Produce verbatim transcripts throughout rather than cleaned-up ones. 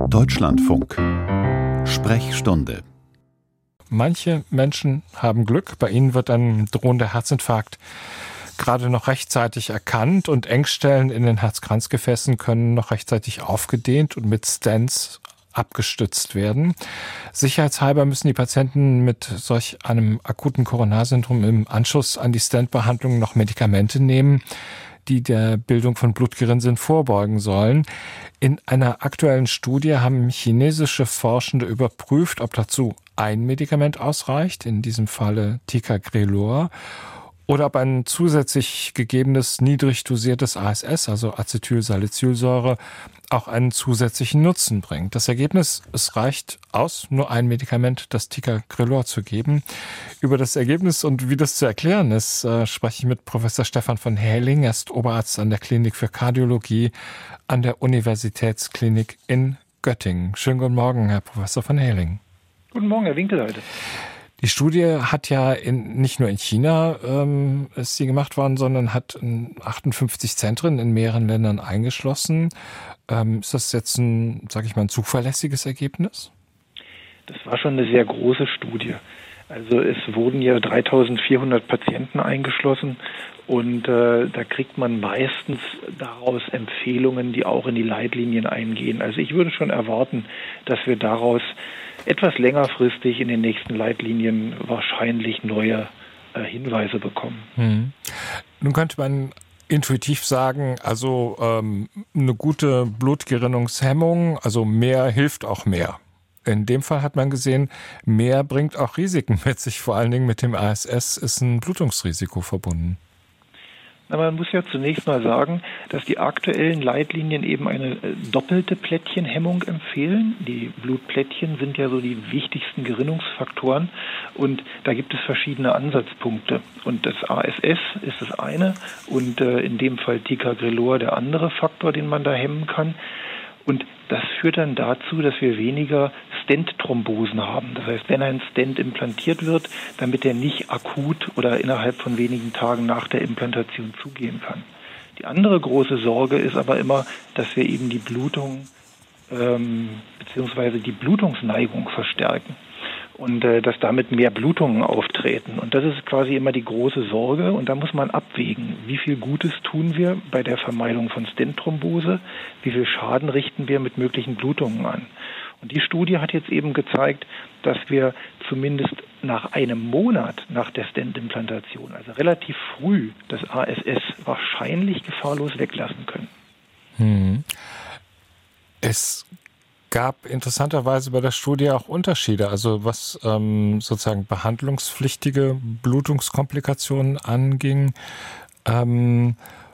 Deutschlandfunk Sprechstunde. Manche Menschen haben Glück, bei ihnen wird ein drohender Herzinfarkt gerade noch rechtzeitig erkannt und Engstellen in den Herzkranzgefäßen können noch rechtzeitig aufgedehnt und mit Stents abgestützt werden. Sicherheitshalber müssen die Patienten mit solch einem akuten Coronarsyndrom im Anschluss an die Stentbehandlung noch Medikamente nehmen, die der Bildung von Blutgerinnseln vorbeugen sollen. In einer aktuellen Studie haben chinesische Forschende überprüft, ob dazu ein Medikament ausreicht, in diesem Falle Ticagrelor, oder ob ein zusätzlich gegebenes niedrig dosiertes A S S, also Acetylsalicylsäure, auch einen zusätzlichen Nutzen bringt. Das Ergebnis, es reicht aus, nur ein Medikament, das Ticagrelor, zu geben. Über das Ergebnis und wie das zu erklären ist, äh, spreche ich mit Professor Stefan von Häling. Er ist Oberarzt an der Klinik für Kardiologie an der Universitätsklinik in Göttingen. Schönen guten Morgen, Herr Professor von Häling. Guten Morgen, Herr Winkelheide. Die Studie hat ja in, nicht nur in China ähm, ist sie gemacht worden, sondern hat achtundfünfzig Zentren in mehreren Ländern eingeschlossen. Ähm, ist das jetzt ein, sage ich mal, ein zuverlässiges Ergebnis? Das war schon eine sehr große Studie. Also es wurden ja dreitausendvierhundert Patienten eingeschlossen und äh, da kriegt man meistens daraus Empfehlungen, die auch in die Leitlinien eingehen. Also ich würde schon erwarten, dass wir daraus etwas längerfristig in den nächsten Leitlinien wahrscheinlich neue äh, Hinweise bekommen. Hm. Nun könnte man intuitiv sagen, also ähm, eine gute Blutgerinnungshemmung, also mehr hilft auch mehr. In dem Fall hat man gesehen, mehr bringt auch Risiken mit sich. Vor allen Dingen mit dem A S S ist ein Blutungsrisiko verbunden. Na, man muss ja zunächst mal sagen, dass die aktuellen Leitlinien eben eine doppelte Plättchenhemmung empfehlen. Die Blutplättchen sind ja so die wichtigsten Gerinnungsfaktoren und da gibt es verschiedene Ansatzpunkte. Und das A S S ist das eine und äh, in dem Fall Ticagrelor der andere Faktor, den man da hemmen kann. Und das führt dann dazu, dass wir weniger Stent-Thrombosen haben. Das heißt, wenn ein Stent implantiert wird, damit er nicht akut oder innerhalb von wenigen Tagen nach der Implantation zugehen kann. Die andere große Sorge ist aber immer, dass wir eben die Blutung ähm, bzw. die Blutungsneigung verstärken. Und äh, dass damit mehr Blutungen auftreten. Und das ist quasi immer die große Sorge. Und da muss man abwägen, wie viel Gutes tun wir bei der Vermeidung von Stent-Thrombose, wie viel Schaden richten wir mit möglichen Blutungen an. Und die Studie hat jetzt eben gezeigt, dass wir zumindest nach einem Monat nach der Stent-Implantation, also relativ früh, das A S S wahrscheinlich gefahrlos weglassen können. Hm. Es gab interessanterweise bei der Studie auch Unterschiede, also was ähm, sozusagen behandlungspflichtige Blutungskomplikationen anging. Ähm,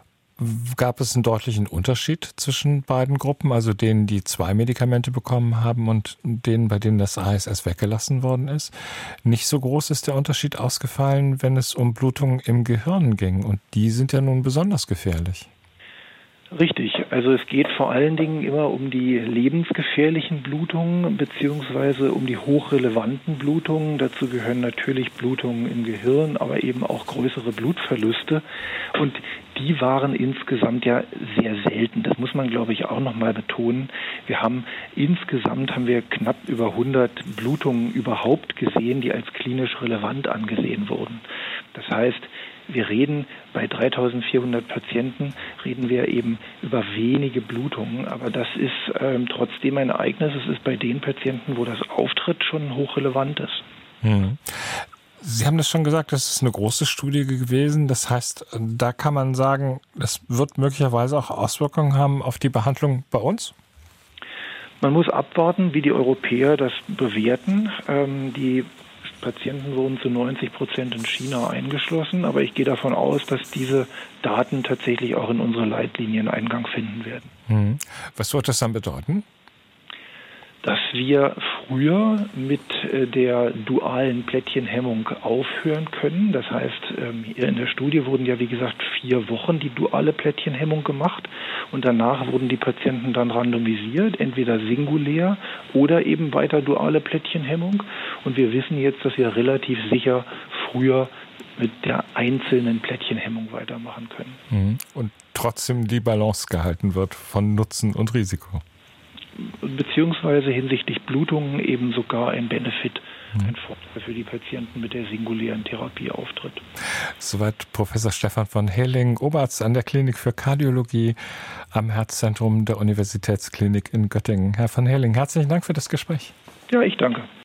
gab es einen deutlichen Unterschied zwischen beiden Gruppen, also denen, die zwei Medikamente bekommen haben und denen, bei denen das A S S weggelassen worden ist. Nicht so groß ist der Unterschied ausgefallen, wenn es um Blutungen im Gehirn ging, und die sind ja nun besonders gefährlich. Richtig, also es geht vor allen Dingen immer um die lebensgefährlichen Blutungen beziehungsweise um die hochrelevanten Blutungen. Dazu gehören natürlich Blutungen im Gehirn, aber eben auch größere Blutverluste. Und die waren insgesamt ja sehr selten. Das muss man, glaube ich, auch nochmal betonen. Wir haben insgesamt haben wir knapp über hundert Blutungen überhaupt gesehen, die als klinisch relevant angesehen wurden. Das heißt, wir reden bei dreitausendvierhundert Patienten, reden wir eben über wenige Blutungen, aber das ist ähm, trotzdem ein Ereignis. Es ist bei den Patienten, wo das auftritt, schon hochrelevant ist. Hm. Sie haben das schon gesagt, das ist eine große Studie gewesen. Das heißt, da kann man sagen, das wird möglicherweise auch Auswirkungen haben auf die Behandlung bei uns? Man muss abwarten, wie die Europäer das bewerten. Ähm, die Patienten wurden zu neunzig Prozent in China eingeschlossen, aber ich gehe davon aus, dass diese Daten tatsächlich auch in unsere Leitlinien Eingang finden werden. Hm. Was wird das dann bedeuten? Dass wir früher mit der dualen Plättchenhemmung aufhören können. Das heißt, hier in der Studie wurden ja, wie gesagt, vier Wochen die duale Plättchenhemmung gemacht und danach wurden die Patienten dann randomisiert, entweder singulär oder eben weiter duale Plättchenhemmung. Und wir wissen jetzt, dass wir relativ sicher früher mit der einzelnen Plättchenhemmung weitermachen können. Und trotzdem die Balance gehalten wird von Nutzen und Risiko. beziehungsweise hinsichtlich Blutungen eben sogar ein Benefit, ein Vorteil für die Patienten mit der singulären Therapie auftritt. Soweit Professor Stefan von Heerling, Oberarzt an der Klinik für Kardiologie am Herzzentrum der Universitätsklinik in Göttingen. Herr von Heerling, herzlichen Dank für das Gespräch. Ja, ich danke.